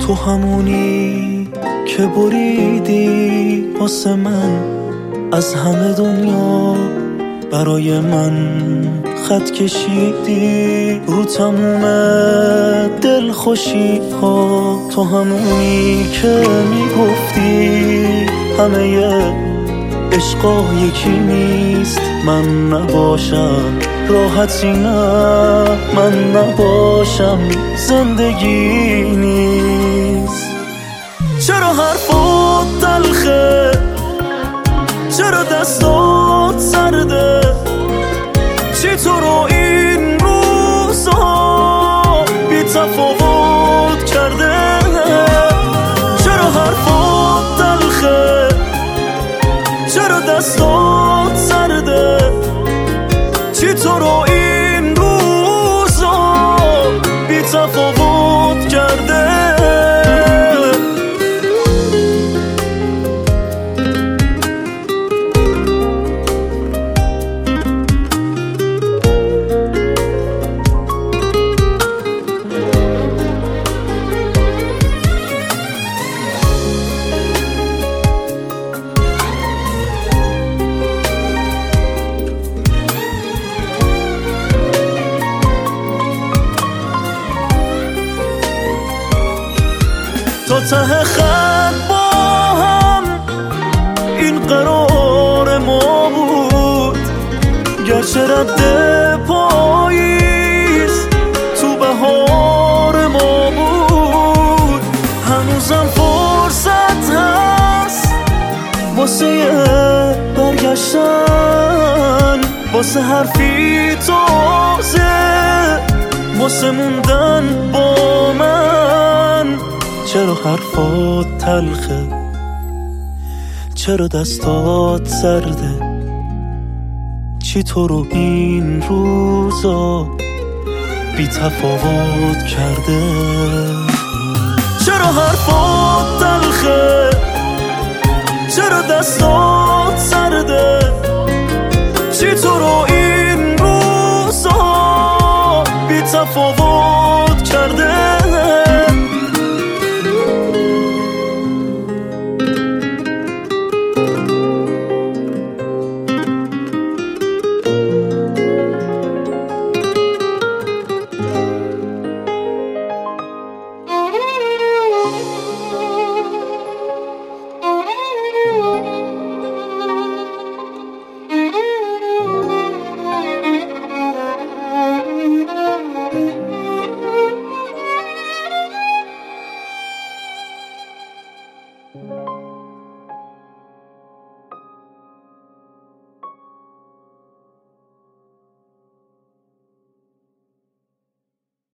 تو همونی که بریدی واسه من از همه دنیا، برای من خط کشیدی رو تموم دل خوشی ها. تو همونی که میگفتی همه عشقا یکی نیست، من نباشم راحتی نه، من نباشم زندگی نیست. چرا حرفات تلخه، چرا دستات سرده، چی تو رو این روزها بی تفاوت کرده؟ چرا حرفات تلخه، چرا دستات سرده، چی تو رو این روزها بی تفاوت کرده؟ تا ته خط با هم این قرار ما بود، گرچه رد پاییز تو بهار ما بود. هنوزم فرصت هست واسه برگشتن، واسه حرفی تازه، واسه موندن با من. چرا حرفات تلخه، چرا دستات سرده، چی تو رو این روزا بی تفاوت کرده؟ چرا حرفات تلخه، چرا دستات سرده، چی تو رو این روزا بی تفاوت